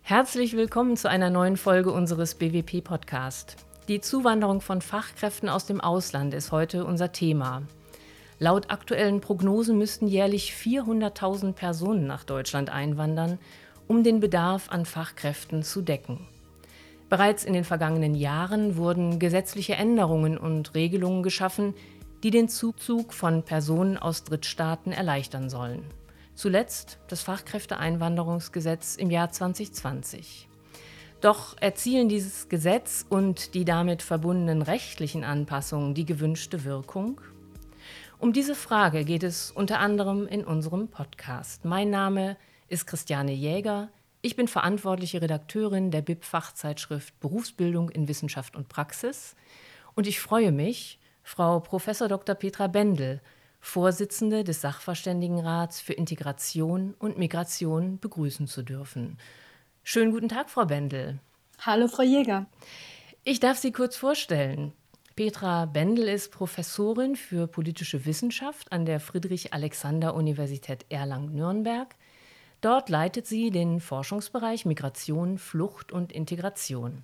Herzlich willkommen zu einer neuen Folge unseres BWP-Podcast. Die Zuwanderung von Fachkräften aus dem Ausland ist heute unser Thema. Laut aktuellen Prognosen müssten jährlich 400.000 Personen nach Deutschland einwandern, um den Bedarf an Fachkräften zu decken. Bereits in den vergangenen Jahren wurden gesetzliche Änderungen und Regelungen geschaffen, die den Zuzug von Personen aus Drittstaaten erleichtern sollen. Zuletzt das Fachkräfteeinwanderungsgesetz im Jahr 2020. Doch erzielen dieses Gesetz und die damit verbundenen rechtlichen Anpassungen die gewünschte Wirkung? Um diese Frage geht es unter anderem in unserem Podcast. Mein Name ist Christiane Jäger. Ich bin verantwortliche Redakteurin der BIP-Fachzeitschrift Berufsbildung in Wissenschaft und Praxis. Und ich freue mich, Frau Prof. Dr. Petra Bendel, Vorsitzende des Sachverständigenrats für Integration und Migration, begrüßen zu dürfen. Schönen guten Tag, Frau Bendel. Hallo, Frau Jäger. Ich darf Sie kurz vorstellen. Petra Bendel ist Professorin für politische Wissenschaft an der Friedrich-Alexander-Universität Erlangen-Nürnberg. Dort leitet sie den Forschungsbereich Migration, Flucht und Integration.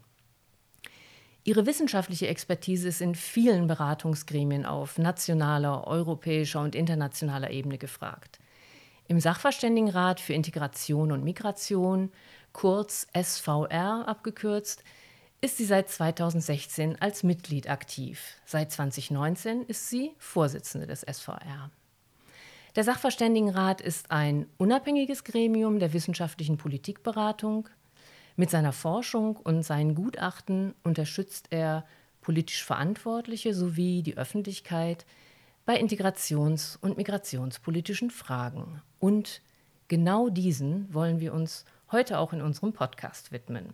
Ihre wissenschaftliche Expertise ist in vielen Beratungsgremien auf nationaler, europäischer und internationaler Ebene gefragt. Im Sachverständigenrat für Integration und Migration, kurz SVR abgekürzt, ist sie seit 2016 als Mitglied aktiv. Seit 2019 ist sie Vorsitzende des SVR. Der Sachverständigenrat ist ein unabhängiges Gremium der wissenschaftlichen Politikberatung. Mit seiner Forschung und seinen Gutachten unterstützt er politisch Verantwortliche sowie die Öffentlichkeit bei integrations- und migrationspolitischen Fragen. Und genau diesen wollen wir uns heute auch in unserem Podcast widmen.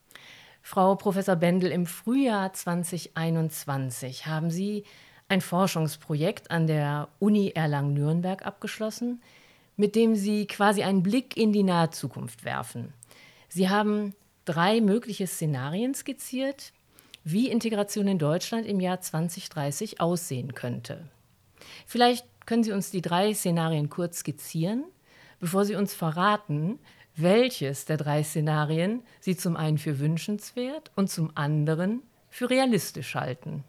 Frau Professor Bendel, im Frühjahr 2021 haben Sie ein Forschungsprojekt an der Uni Erlangen-Nürnberg abgeschlossen, mit dem Sie quasi einen Blick in die nahe Zukunft werfen. Sie haben 3 mögliche Szenarien skizziert, wie Integration in Deutschland im Jahr 2030 aussehen könnte. Vielleicht können Sie uns die 3 Szenarien kurz skizzieren, bevor Sie uns verraten, welches der 3 Szenarien Sie zum einen für wünschenswert und zum anderen für realistisch halten.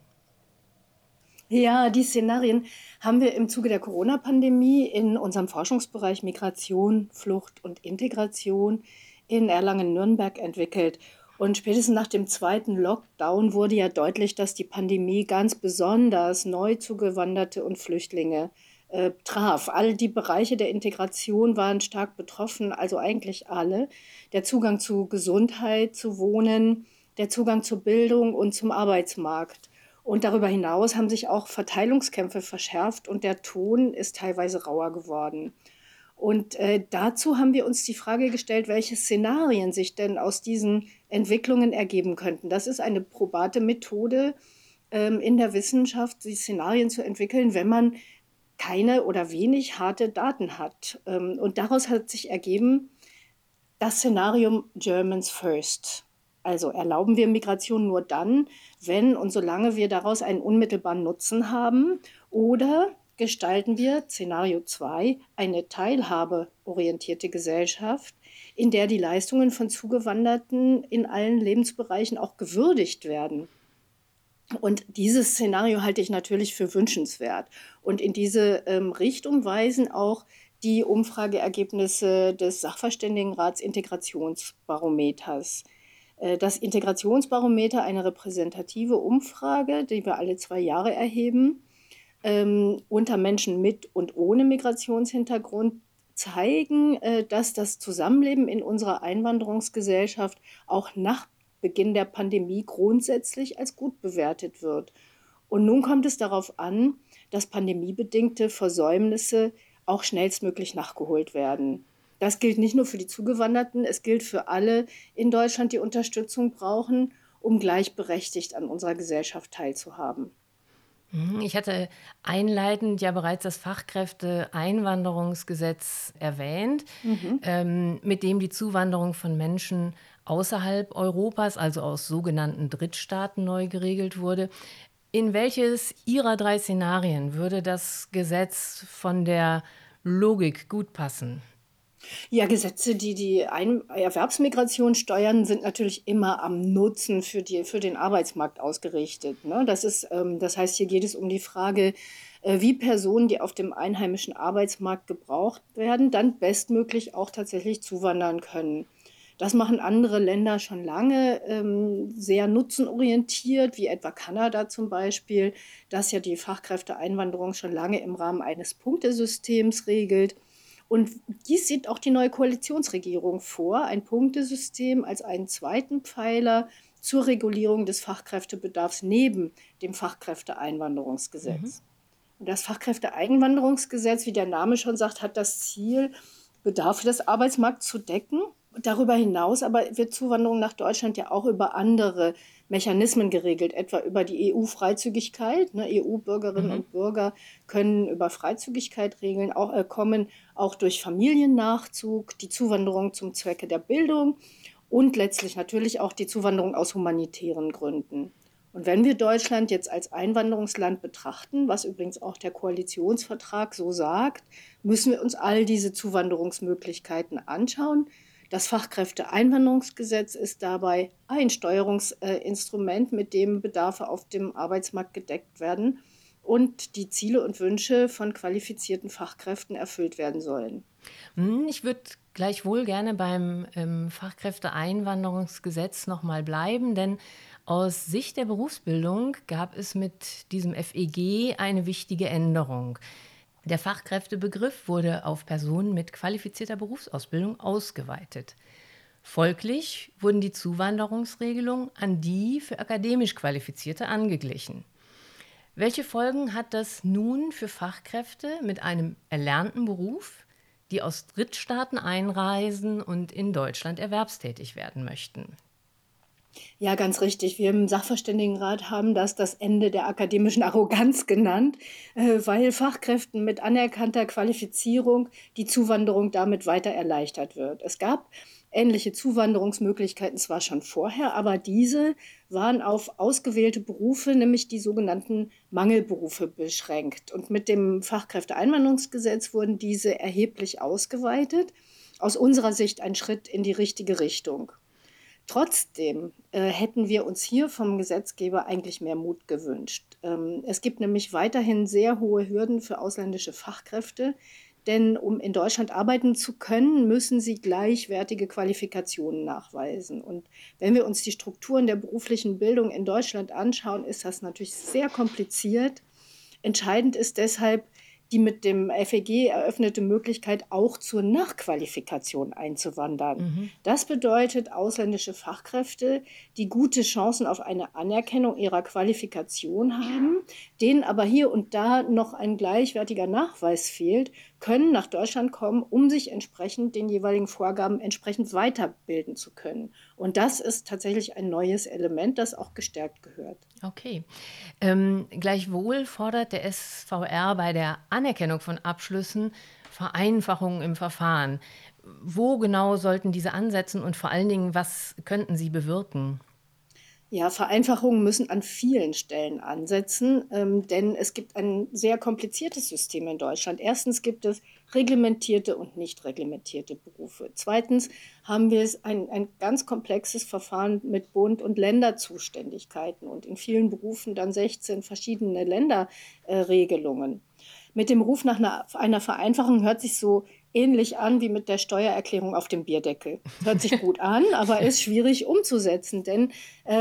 Ja, die Szenarien haben wir im Zuge der Corona-Pandemie in unserem Forschungsbereich Migration, Flucht und Integration in Erlangen-Nürnberg entwickelt. Und spätestens nach dem 2. Lockdown wurde ja deutlich, dass die Pandemie ganz besonders neu zugewanderte und Flüchtlinge traf. All die Bereiche der Integration waren stark betroffen, also eigentlich alle. Der Zugang zu Gesundheit, zu Wohnen, der Zugang zur Bildung und zum Arbeitsmarkt. Und darüber hinaus haben sich auch Verteilungskämpfe verschärft und der Ton ist teilweise rauer geworden. Und dazu haben wir uns die Frage gestellt, welche Szenarien sich denn aus diesen Entwicklungen ergeben könnten. Das ist eine probate Methode in der Wissenschaft, die Szenarien zu entwickeln, wenn man keine oder wenig harte Daten hat. Und daraus hat sich ergeben das Szenarium Germans First. Also erlauben wir Migration nur dann, wenn und solange wir daraus einen unmittelbaren Nutzen haben, oder gestalten wir, Szenario 2, eine teilhabeorientierte Gesellschaft, in der die Leistungen von Zugewanderten in allen Lebensbereichen auch gewürdigt werden. Und dieses Szenario halte ich natürlich für wünschenswert. Und in diese Richtung weisen auch die Umfrageergebnisse des Sachverständigenrats Integrationsbarometers. Das Integrationsbarometer, eine repräsentative Umfrage, die wir alle 2 Jahre erheben, unter Menschen mit und ohne Migrationshintergrund, zeigen, dass das Zusammenleben in unserer Einwanderungsgesellschaft auch nach Beginn der Pandemie grundsätzlich als gut bewertet wird. Und nun kommt es darauf an, dass pandemiebedingte Versäumnisse auch schnellstmöglich nachgeholt werden. Das gilt nicht nur für die Zugewanderten, es gilt für alle in Deutschland, die Unterstützung brauchen, um gleichberechtigt an unserer Gesellschaft teilzuhaben. Ich hatte einleitend ja bereits das Fachkräfteeinwanderungsgesetz erwähnt, mit dem die Zuwanderung von Menschen außerhalb Europas, also aus sogenannten Drittstaaten, neu geregelt wurde. In welches Ihrer 3 Szenarien würde das Gesetz von der Logik gut passen? Ja, Gesetze, die die Erwerbsmigration steuern, sind natürlich immer am Nutzen für den Arbeitsmarkt ausgerichtet, ne? Das heißt, hier geht es um die Frage, wie Personen, die auf dem einheimischen Arbeitsmarkt gebraucht werden, dann bestmöglich auch tatsächlich zuwandern können. Das machen andere Länder schon lange, sehr nutzenorientiert, wie etwa Kanada zum Beispiel, das ja die Fachkräfteeinwanderung schon lange im Rahmen eines Punktesystems regelt. Und dies sieht auch die neue Koalitionsregierung vor, ein Punktesystem als einen zweiten Pfeiler zur Regulierung des Fachkräftebedarfs neben dem Mhm. Fachkräfteeinwanderungsgesetz. Und das Fachkräfteeinwanderungsgesetz, wie der Name schon sagt, hat das Ziel, Bedarfe des Arbeitsmarkts zu decken. Darüber hinaus aber wird Zuwanderung nach Deutschland ja auch über andere Mechanismen geregelt, etwa über die EU-Freizügigkeit. Ne? EU-Bürgerinnen Mhm. und Bürger können über Freizügigkeit regeln, kommen auch durch Familiennachzug, die Zuwanderung zum Zwecke der Bildung und letztlich natürlich auch die Zuwanderung aus humanitären Gründen. Und wenn wir Deutschland jetzt als Einwanderungsland betrachten, was übrigens auch der Koalitionsvertrag so sagt, müssen wir uns all diese Zuwanderungsmöglichkeiten anschauen. Das Fachkräfteeinwanderungsgesetz ist dabei ein Steuerungsinstrument, mit dem Bedarfe auf dem Arbeitsmarkt gedeckt werden und die Ziele und Wünsche von qualifizierten Fachkräften erfüllt werden sollen. Ich würde gleichwohl gerne beim Fachkräfteeinwanderungsgesetz noch mal bleiben, denn aus Sicht der Berufsbildung gab es mit diesem FEG eine wichtige Änderung. Der Fachkräftebegriff wurde auf Personen mit qualifizierter Berufsausbildung ausgeweitet. Folglich wurden die Zuwanderungsregelungen an die für akademisch Qualifizierte angeglichen. Welche Folgen hat das nun für Fachkräfte mit einem erlernten Beruf, die aus Drittstaaten einreisen und in Deutschland erwerbstätig werden möchten? Ja, ganz richtig. Wir im Sachverständigenrat haben das Ende der akademischen Arroganz genannt, weil Fachkräften mit anerkannter Qualifizierung die Zuwanderung damit weiter erleichtert wird. Es gab ähnliche Zuwanderungsmöglichkeiten zwar schon vorher, aber diese waren auf ausgewählte Berufe, nämlich die sogenannten Mangelberufe, beschränkt. Und mit dem Fachkräfteeinwanderungsgesetz wurden diese erheblich ausgeweitet. Aus unserer Sicht ein Schritt in die richtige Richtung. Trotzdem hätten wir uns hier vom Gesetzgeber eigentlich mehr Mut gewünscht. Es gibt nämlich weiterhin sehr hohe Hürden für ausländische Fachkräfte, denn um in Deutschland arbeiten zu können, müssen sie gleichwertige Qualifikationen nachweisen. Und wenn wir uns die Strukturen der beruflichen Bildung in Deutschland anschauen, ist das natürlich sehr kompliziert. Entscheidend ist deshalb die mit dem FEG eröffnete Möglichkeit, auch zur Nachqualifikation einzuwandern. Mhm. Das bedeutet, ausländische Fachkräfte, die gute Chancen auf eine Anerkennung ihrer Qualifikation haben, denen aber hier und da noch ein gleichwertiger Nachweis fehlt, können nach Deutschland kommen, um sich entsprechend den jeweiligen Vorgaben entsprechend weiterbilden zu können. Und das ist tatsächlich ein neues Element, das auch gestärkt gehört. Okay. Gleichwohl fordert der SVR bei der Anerkennung von Abschlüssen Vereinfachungen im Verfahren. Wo genau sollten diese ansetzen und vor allen Dingen, was könnten sie bewirken? Ja, Vereinfachungen müssen an vielen Stellen ansetzen, denn es gibt ein sehr kompliziertes System in Deutschland. Erstens gibt es reglementierte und nicht reglementierte Berufe. Zweitens haben wir ein ganz komplexes Verfahren mit Bund- und Länderzuständigkeiten und in vielen Berufen dann 16 verschiedene Länderregelungen. Mit dem Ruf nach einer Vereinfachung hört sich so ähnlich an wie mit der Steuererklärung auf dem Bierdeckel. Hört sich gut an, aber ist schwierig umzusetzen, denn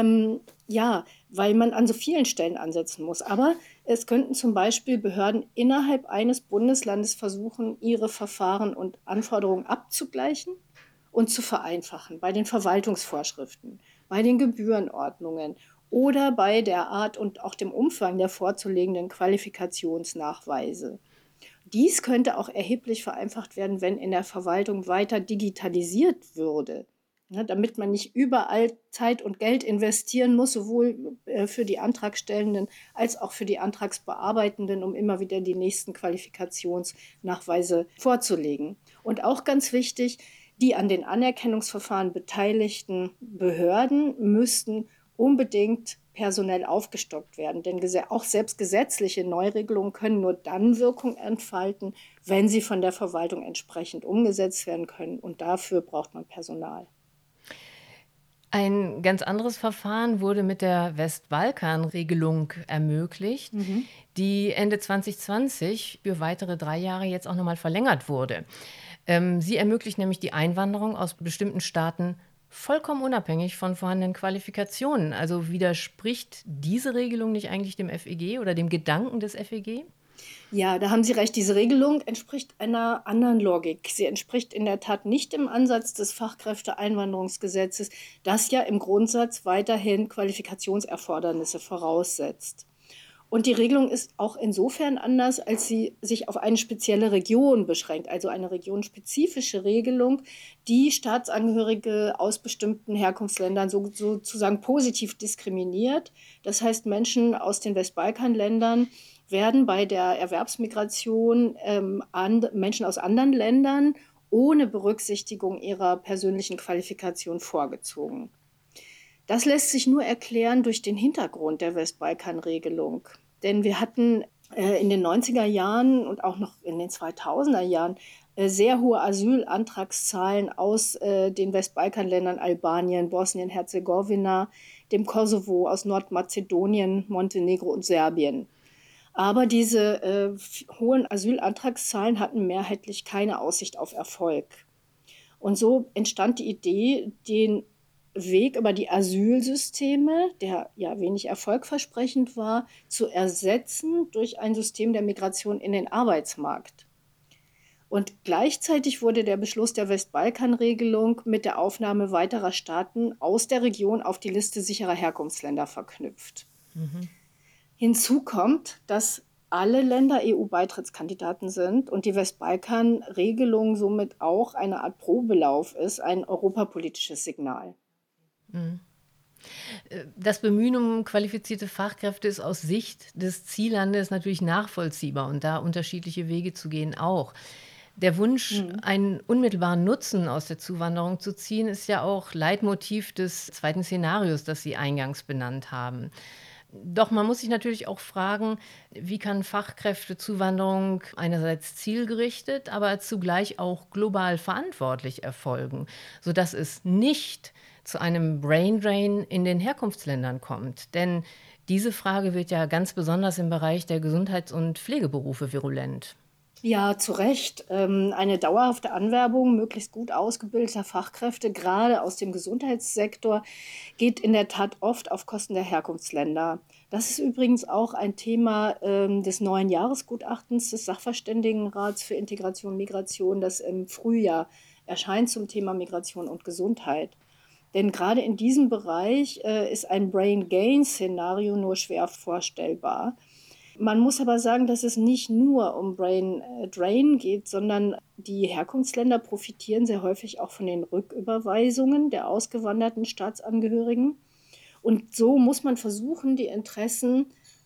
ja, weil man an so vielen Stellen ansetzen muss. Aber es könnten zum Beispiel Behörden innerhalb eines Bundeslandes versuchen, ihre Verfahren und Anforderungen abzugleichen und zu vereinfachen bei den Verwaltungsvorschriften, bei den Gebührenordnungen oder bei der Art und auch dem Umfang der vorzulegenden Qualifikationsnachweise. Dies könnte auch erheblich vereinfacht werden, wenn in der Verwaltung weiter digitalisiert würde, ne, damit man nicht überall Zeit und Geld investieren muss, sowohl für die Antragstellenden als auch für die Antragsbearbeitenden, um immer wieder die nächsten Qualifikationsnachweise vorzulegen. Und auch ganz wichtig, die an den Anerkennungsverfahren beteiligten Behörden müssten unbedingt personell aufgestockt werden. Denn auch selbst gesetzliche Neuregelungen können nur dann Wirkung entfalten, wenn sie von der Verwaltung entsprechend umgesetzt werden können. Und dafür braucht man Personal. Ein ganz anderes Verfahren wurde mit der Westbalkan-Regelung ermöglicht, die Ende 2020 für weitere 3 Jahre jetzt auch nochmal verlängert wurde. Sie ermöglicht nämlich die Einwanderung aus bestimmten Staaten vollkommen unabhängig von vorhandenen Qualifikationen. Also widerspricht diese Regelung nicht eigentlich dem FEG oder dem Gedanken des FEG? Ja, da haben Sie recht. Diese Regelung entspricht einer anderen Logik. Sie entspricht in der Tat nicht dem Ansatz des Fachkräfteeinwanderungsgesetzes, das ja im Grundsatz weiterhin Qualifikationserfordernisse voraussetzt. Und die Regelung ist auch insofern anders, als sie sich auf eine spezielle Region beschränkt, also eine regionspezifische Regelung, die Staatsangehörige aus bestimmten Herkunftsländern sozusagen positiv diskriminiert. Das heißt, Menschen aus den Westbalkanländern werden bei der Erwerbsmigration Menschen aus anderen Ländern ohne Berücksichtigung ihrer persönlichen Qualifikation vorgezogen. Das lässt sich nur erklären durch den Hintergrund der Westbalkan-Regelung. Denn wir hatten in den 90er Jahren und auch noch in den 2000er Jahren sehr hohe Asylantragszahlen aus den Westbalkanländern Albanien, Bosnien-Herzegowina, dem Kosovo, aus Nordmazedonien, Montenegro und Serbien. Aber diese hohen Asylantragszahlen hatten mehrheitlich keine Aussicht auf Erfolg. Und so entstand die Idee, den Weg über die Asylsysteme, der ja wenig erfolgversprechend war, zu ersetzen durch ein System der Migration in den Arbeitsmarkt. Und gleichzeitig wurde der Beschluss der Westbalkan-Regelung mit der Aufnahme weiterer Staaten aus der Region auf die Liste sicherer Herkunftsländer verknüpft. Hinzu kommt, dass alle Länder EU-Beitrittskandidaten sind und die Westbalkan-Regelung somit auch eine Art Probelauf ist, ein europapolitisches Signal. Das Bemühen um qualifizierte Fachkräfte ist aus Sicht des Ziellandes natürlich nachvollziehbar und da unterschiedliche Wege zu gehen auch. Der Wunsch, einen unmittelbaren Nutzen aus der Zuwanderung zu ziehen, ist ja auch Leitmotiv des zweiten Szenarios, das Sie eingangs benannt haben. Doch man muss sich natürlich auch fragen, wie kann Fachkräftezuwanderung einerseits zielgerichtet, aber zugleich auch global verantwortlich erfolgen, sodass es nicht zu einem Braindrain in den Herkunftsländern kommt. Denn diese Frage wird ja ganz besonders im Bereich der Gesundheits- und Pflegeberufe virulent. Ja, zu Recht. Eine dauerhafte Anwerbung möglichst gut ausgebildeter Fachkräfte, gerade aus dem Gesundheitssektor, geht in der Tat oft auf Kosten der Herkunftsländer. Das ist übrigens auch ein Thema des neuen Jahresgutachtens des Sachverständigenrats für Integration und Migration, das im Frühjahr erscheint zum Thema Migration und Gesundheit. Denn gerade in diesem Bereich ist ein Brain-Gain-Szenario nur schwer vorstellbar. Man muss aber sagen, dass es nicht nur um Brain Drain geht, sondern die Herkunftsländer profitieren sehr häufig auch von den Rücküberweisungen der ausgewanderten Staatsangehörigen. Und so muss man versuchen, die Interessen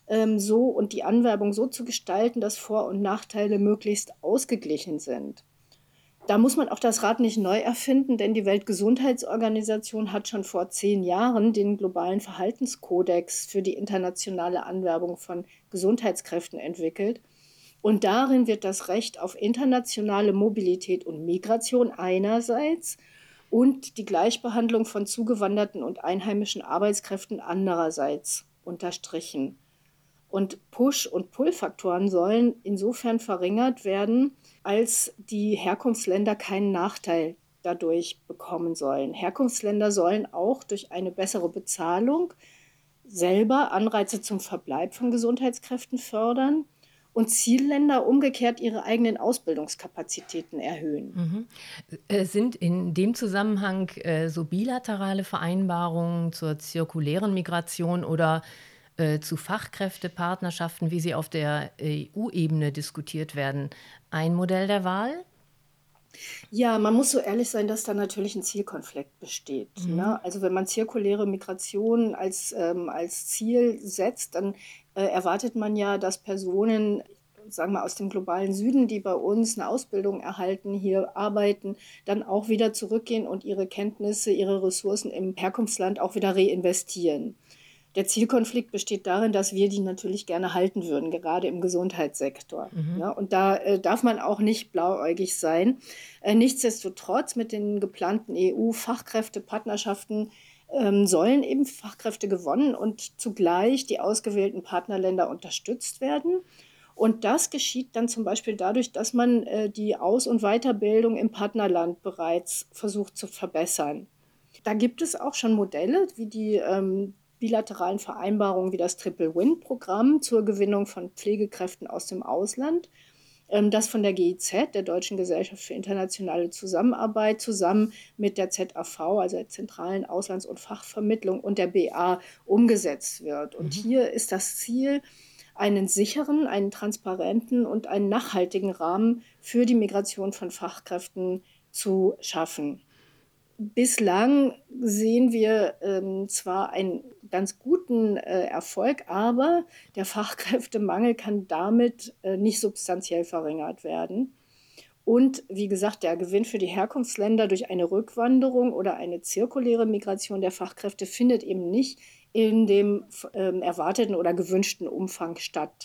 so und die Anwerbung so zu gestalten, dass Vor- und Nachteile möglichst ausgeglichen sind. Da muss man auch das Rad nicht neu erfinden, denn die Weltgesundheitsorganisation hat schon vor 10 Jahren den globalen Verhaltenskodex für die internationale Anwerbung von Gesundheitskräften entwickelt. Und darin wird das Recht auf internationale Mobilität und Migration einerseits und die Gleichbehandlung von zugewanderten und einheimischen Arbeitskräften andererseits unterstrichen. Und Push- und Pull-Faktoren sollen insofern verringert werden, als die Herkunftsländer keinen Nachteil dadurch bekommen sollen. Herkunftsländer sollen auch durch eine bessere Bezahlung selber Anreize zum Verbleib von Gesundheitskräften fördern und Zielländer umgekehrt ihre eigenen Ausbildungskapazitäten erhöhen. Sind in dem Zusammenhang so bilaterale Vereinbarungen zur zirkulären Migration oder zu Fachkräftepartnerschaften, wie sie auf der EU-Ebene diskutiert werden, ein Modell der Wahl? Ja, man muss so ehrlich sein, dass da natürlich ein Zielkonflikt besteht. Ne? Also wenn man zirkuläre Migration als Ziel setzt, dann erwartet man ja, dass Personen sagen wir aus dem globalen Süden, die bei uns eine Ausbildung erhalten, hier arbeiten, dann auch wieder zurückgehen und ihre Kenntnisse, ihre Ressourcen im Herkunftsland auch wieder reinvestieren. Der Zielkonflikt besteht darin, dass wir die natürlich gerne halten würden, gerade im Gesundheitssektor. Ja, und da darf man auch nicht blauäugig sein. Nichtsdestotrotz mit den geplanten EU-Fachkräftepartnerschaften sollen eben Fachkräfte gewonnen und zugleich die ausgewählten Partnerländer unterstützt werden. Und das geschieht dann zum Beispiel dadurch, dass man die Aus- und Weiterbildung im Partnerland bereits versucht zu verbessern. Da gibt es auch schon Modelle, wie die bilateralen Vereinbarungen wie das Triple-Win-Programm zur Gewinnung von Pflegekräften aus dem Ausland, das von der GIZ, der Deutschen Gesellschaft für internationale Zusammenarbeit, zusammen mit der ZAV, also der Zentralen Auslands- und Fachvermittlung, und der BA umgesetzt wird. Und hier ist das Ziel, einen sicheren, einen transparenten und einen nachhaltigen Rahmen für die Migration von Fachkräften zu schaffen. Bislang sehen wir zwar einen ganz guten Erfolg, aber der Fachkräftemangel kann damit nicht substanziell verringert werden. Und wie gesagt, der Gewinn für die Herkunftsländer durch eine Rückwanderung oder eine zirkuläre Migration der Fachkräfte findet eben nicht in dem erwarteten oder gewünschten Umfang statt.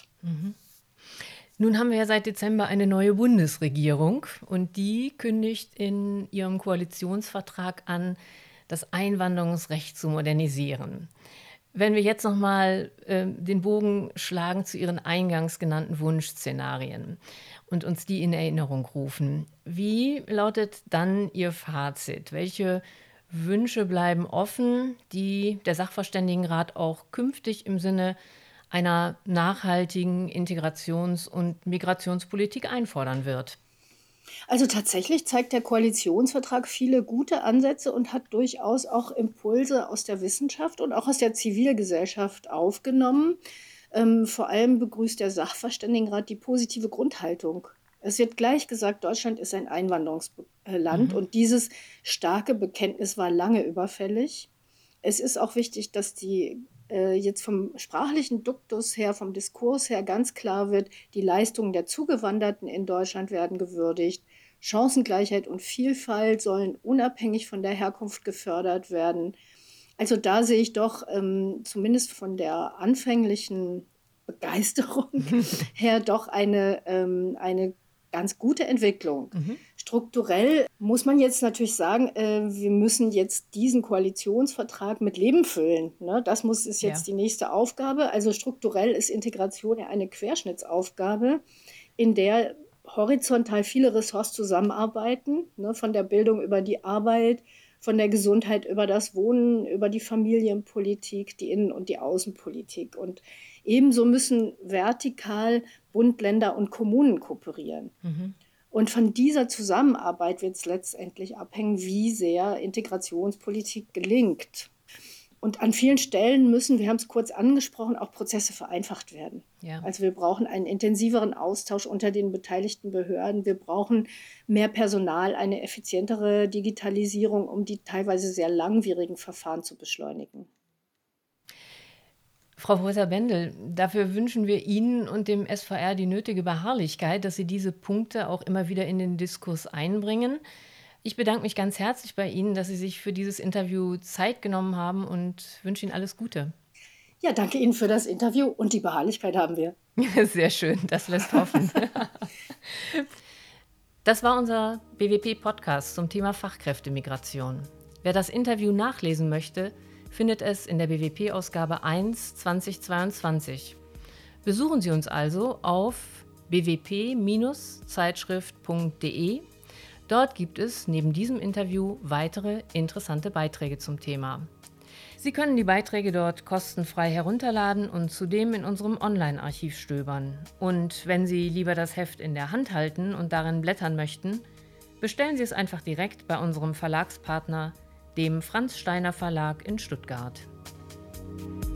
Nun haben wir ja seit Dezember eine neue Bundesregierung und die kündigt in ihrem Koalitionsvertrag an, das Einwanderungsrecht zu modernisieren. Wenn wir jetzt nochmal den Bogen schlagen zu Ihren eingangs genannten Wunschszenarien und uns die in Erinnerung rufen, wie lautet dann Ihr Fazit? Welche Wünsche bleiben offen, die der Sachverständigenrat auch künftig im Sinne einer nachhaltigen Integrations- und Migrationspolitik einfordern wird? Also tatsächlich zeigt der Koalitionsvertrag viele gute Ansätze und hat durchaus auch Impulse aus der Wissenschaft und auch aus der Zivilgesellschaft aufgenommen. Vor allem begrüßt der Sachverständigenrat die positive Grundhaltung. Es wird gleich gesagt, Deutschland ist ein Einwanderungsland und dieses starke Bekenntnis war lange überfällig. Es ist auch wichtig, dass die jetzt vom sprachlichen Duktus her, vom Diskurs her ganz klar wird, die Leistungen der Zugewanderten in Deutschland werden gewürdigt. Chancengleichheit und Vielfalt sollen unabhängig von der Herkunft gefördert werden. Also da sehe ich doch zumindest von der anfänglichen Begeisterung her doch eine ganz gute Entwicklung. Strukturell muss man jetzt natürlich sagen, wir müssen jetzt diesen Koalitionsvertrag mit Leben füllen. Ne? Das ist jetzt die nächste Aufgabe. Also strukturell ist Integration ja eine Querschnittsaufgabe, in der horizontal viele Ressorts zusammenarbeiten, ne? Von der Bildung über die Arbeit, von der Gesundheit über das Wohnen, über die Familienpolitik, die Innen- und die Außenpolitik. Und ebenso müssen vertikal Bund, Länder und Kommunen kooperieren. Und von dieser Zusammenarbeit wird es letztendlich abhängen, wie sehr Integrationspolitik gelingt. Und an vielen Stellen müssen, wir haben es kurz angesprochen, auch Prozesse vereinfacht werden. Ja. Also wir brauchen einen intensiveren Austausch unter den beteiligten Behörden. Wir brauchen mehr Personal, eine effizientere Digitalisierung, um die teilweise sehr langwierigen Verfahren zu beschleunigen. Frau Professor Bendel, dafür wünschen wir Ihnen und dem SVR die nötige Beharrlichkeit, dass Sie diese Punkte auch immer wieder in den Diskurs einbringen. Ich bedanke mich ganz herzlich bei Ihnen, dass Sie sich für dieses Interview Zeit genommen haben und wünsche Ihnen alles Gute. Ja, danke Ihnen für das Interview und die Beharrlichkeit haben wir. Sehr schön, das lässt hoffen. Das war unser BWP-Podcast zum Thema Fachkräftemigration. Wer das Interview nachlesen möchte, findet es in der BWP-Ausgabe 1 2022. Besuchen Sie uns also auf bwp-zeitschrift.de. Dort gibt es neben diesem Interview weitere interessante Beiträge zum Thema. Sie können die Beiträge dort kostenfrei herunterladen und zudem in unserem Online-Archiv stöbern. Und wenn Sie lieber das Heft in der Hand halten und darin blättern möchten, bestellen Sie es einfach direkt bei unserem Verlagspartner, dem Franz Steiner Verlag in Stuttgart.